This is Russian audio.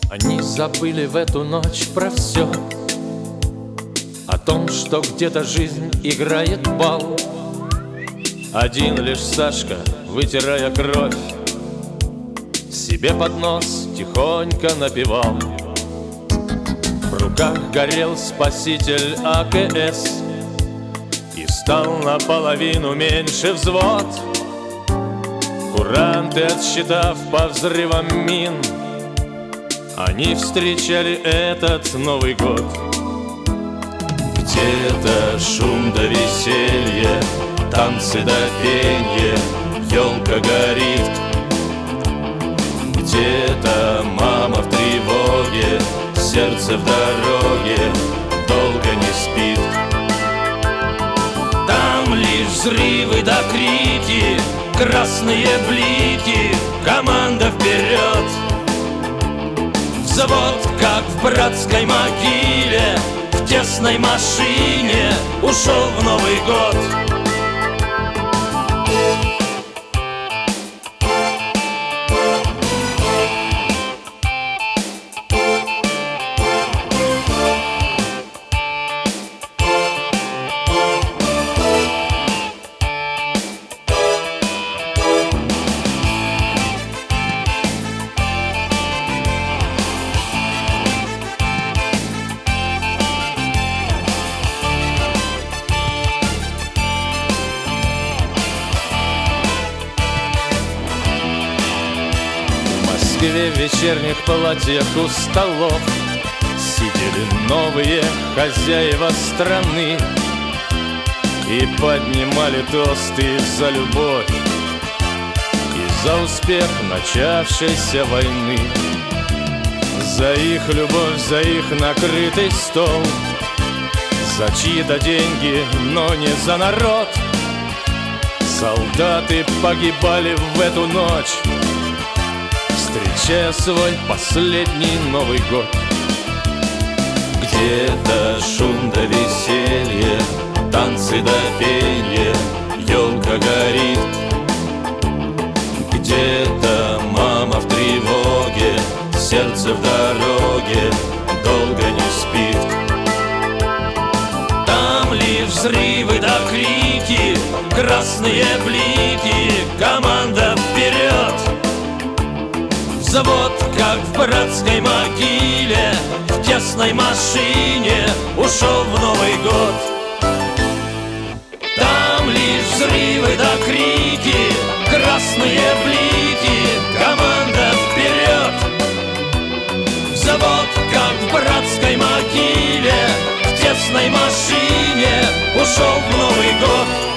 Они забыли в эту ночь про все, о том, что где-то жизнь играет бал. Один лишь Сашка, вытирая кровь, себе под нос тихонько напевал. В руках горел спаситель АКС, и стал наполовину меньше взвод. Куранты, отсчитав по взрывам мин, они встречали этот Новый год. Где-то шум да веселье, танцы да пенье, елка горит. Где-то мама в тревоге, сердце в дороге, долго не спит. Там лишь взрывы да крики, красные блики, команда вперед. Взвод, как в братской могиле, в тесной машине ушел в Новый год. В Москве в вечерних платьях у столов сидели новые хозяева страны и поднимали тосты за любовь и за успех начавшейся войны. За их любовь, за их накрытый стол, за чьи-то деньги, но не за народ. Солдаты погибали в эту ночь, встречая свой последний Новый год. Где-то шум да веселье, танцы да пенье, елка горит. Где-то мама в тревоге, сердце в дороге, долго не спит. Там лишь взрывы да крики, красные блики, команда вперед. Завод, как в братской могиле, в тесной машине ушел в Новый год. Там лишь взрывы да крики, красные блики, команда вперед. Завод, как в братской могиле, в тесной машине ушел в Новый год.